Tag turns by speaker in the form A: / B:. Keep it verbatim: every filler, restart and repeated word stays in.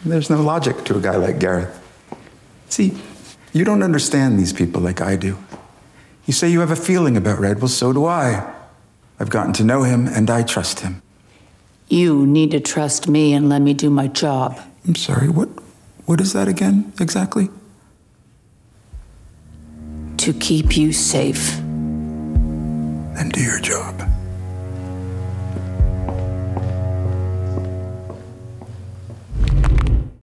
A: There's no logic to a guy like Gareth. See, you don't understand these people like I do. You say you have a feeling about Red. Well, so do I. I've gotten to know him, and I trust him.
B: You need to trust me and let me do my job.
A: I'm sorry, what, what is that again, exactly?
B: To keep you safe.
A: Then do your job.